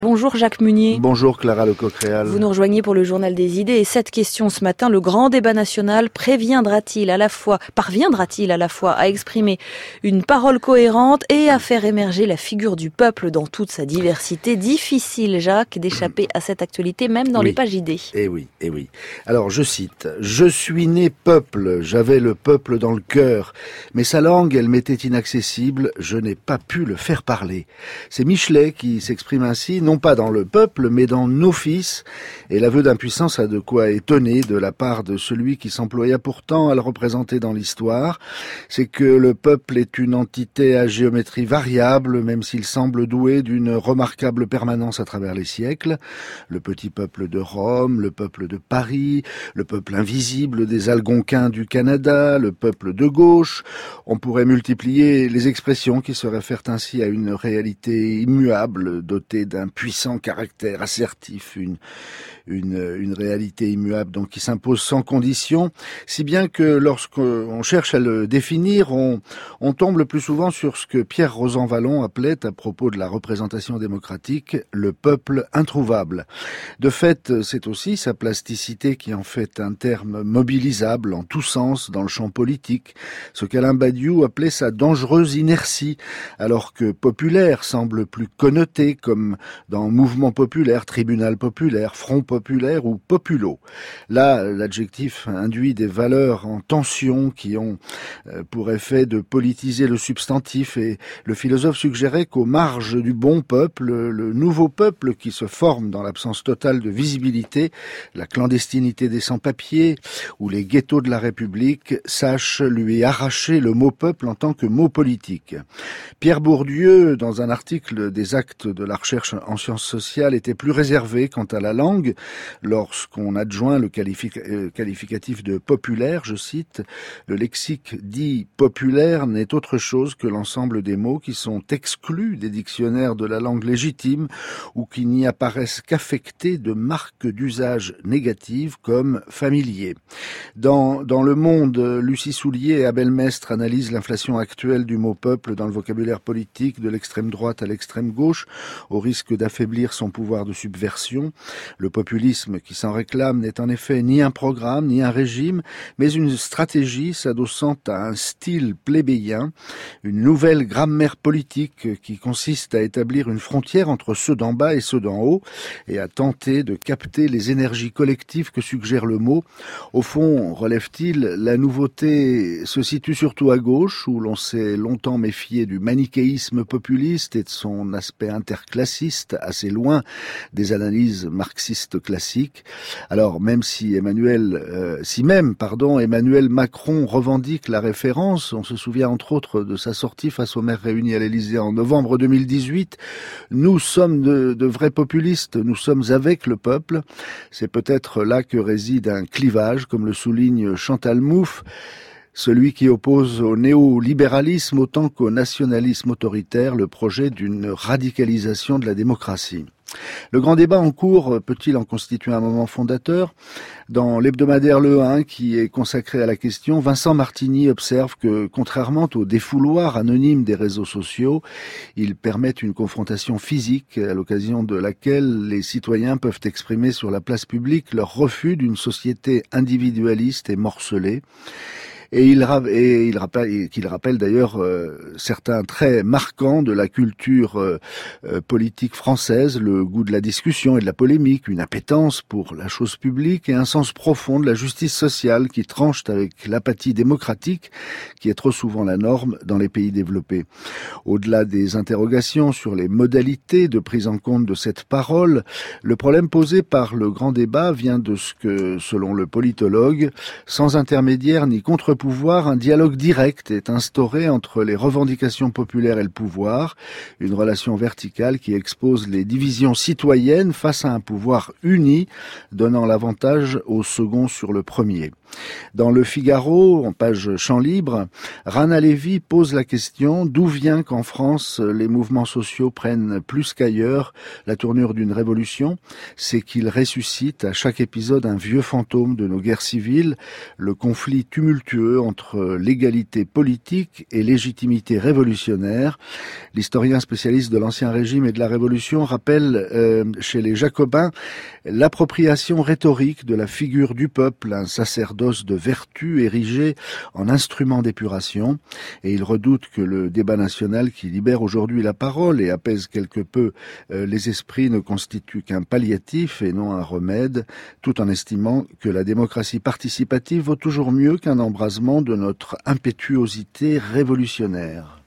Bonjour Jacques Munier. Bonjour Clara Lecoq-Réal. Vous nous rejoignez pour le Journal des idées et cette question ce matin, le grand débat national parviendra-t-il à la fois à exprimer une parole cohérente et à faire émerger la figure du peuple dans toute sa diversité? Difficile, Jacques, d'échapper à cette actualité, même dans les pages idées. Eh oui. Alors je cite, « Je suis né peuple, j'avais le peuple dans le cœur, mais sa langue, elle m'était inaccessible, je n'ai pas pu le faire parler. » C'est Michelet qui s'exprime ainsi, non pas dans le peuple, mais dans nos fils. Et l'aveu d'impuissance a de quoi étonner de la part de celui qui s'employa pourtant à le représenter dans l'histoire. C'est que le peuple est une entité à géométrie variable, même s'il semble doué d'une remarquable permanence à travers les siècles. Le petit peuple de Rome, le peuple de Paris, le peuple invisible des Algonquins du Canada, le peuple de gauche. On pourrait multiplier les expressions qui se réfèrent ainsi à une réalité immuable, dotée d'un puissant caractère assertif, une réalité immuable donc qui s'impose sans condition, si bien que lorsqu'on cherche à le définir, on tombe le plus souvent sur ce que Pierre Rosanvallon appelait à propos de la représentation démocratique le peuple introuvable. De fait, c'est aussi sa plasticité qui en fait un terme mobilisable en tous sens dans le champ politique, ce qu'Alain Badiou appelait sa dangereuse inertie, alors que populaire semble plus connoté comme dans mouvement populaire, tribunal populaire, front populaire ou populo. Là, l'adjectif induit des valeurs en tension qui ont pour effet de politiser le substantif et le philosophe suggérait qu'aux marges du bon peuple, le nouveau peuple qui se forme dans l'absence totale de visibilité, la clandestinité des sans-papiers ou les ghettos de la République sache lui arracher le mot peuple en tant que mot politique. Pierre Bourdieu, dans un article des Actes de la recherche en sciences sociales, était plus réservé quant à la langue lorsqu'on adjoint le qualificatif de populaire, je cite, « Le lexique dit populaire n'est autre chose que l'ensemble des mots qui sont exclus des dictionnaires de la langue légitime ou qui n'y apparaissent qu'affectés de marques d'usage négatives comme familier. » Dans Le Monde, Lucie Soulier et Abel Mestre analysent l'inflation actuelle du mot peuple dans le vocabulaire politique de l'extrême droite à l'extrême gauche, au risque d'affaiblir son pouvoir de subversion. Le populisme qui s'en réclame n'est en effet ni un programme, ni un régime, mais une stratégie s'adossant à un style plébéien, une nouvelle grammaire politique qui consiste à établir une frontière entre ceux d'en bas et ceux d'en haut, et à tenter de capter les énergies collectives que suggère le mot. Au fond, relève-t-il, la nouveauté se situe surtout à gauche, où l'on s'est longtemps méfié du manichéisme populiste et de son aspect interclassiste, assez loin des analyses marxistes classiques. Alors, même si Emmanuel Macron revendique la référence, on se souvient entre autres de sa sortie face aux maires réunis à l'Élysée en novembre 2018, nous sommes de vrais populistes, nous sommes avec le peuple. C'est peut-être là que réside un clivage, comme le souligne Chantal Mouffe, celui qui oppose au néolibéralisme autant qu'au nationalisme autoritaire le projet d'une radicalisation de la démocratie. Le grand débat en cours peut-il en constituer un moment fondateur? Dans l'hebdomadaire Le 1, qui est consacré à la question, Vincent Martini observe que, contrairement au défouloir anonyme des réseaux sociaux, ils permettent une confrontation physique à l'occasion de laquelle les citoyens peuvent exprimer sur la place publique leur refus d'une société individualiste et morcelée. Et il rappelle d'ailleurs certains traits marquants de la culture politique française, le goût de la discussion et de la polémique, une appétence pour la chose publique et un sens profond de la justice sociale qui tranche avec l'apathie démocratique qui est trop souvent la norme dans les pays développés. Au-delà des interrogations sur les modalités de prise en compte de cette parole, le problème posé par le grand débat vient de ce que, selon le politologue, sans intermédiaire ni contre-pouvoir, un dialogue direct est instauré entre les revendications populaires et le pouvoir, une relation verticale qui expose les divisions citoyennes face à un pouvoir uni, donnant l'avantage au second sur le premier. Dans Le Figaro, en page champ libre, Rana Lévy pose la question d'où vient qu'en France les mouvements sociaux prennent plus qu'ailleurs la tournure d'une révolution. C'est qu'ils ressuscitent à chaque épisode un vieux fantôme de nos guerres civiles, le conflit tumultueux feu entre légalité politique et légitimité révolutionnaire. L'historien spécialiste de l'Ancien Régime et de la Révolution rappelle chez les Jacobins l'appropriation rhétorique de la figure du peuple, un sacerdoce de vertu érigé en instrument d'épuration, et il redoute que le débat national qui libère aujourd'hui la parole et apaise quelque peu les esprits ne constitue qu'un palliatif et non un remède, tout en estimant que la démocratie participative vaut toujours mieux qu'un embrasement de notre impétuosité révolutionnaire.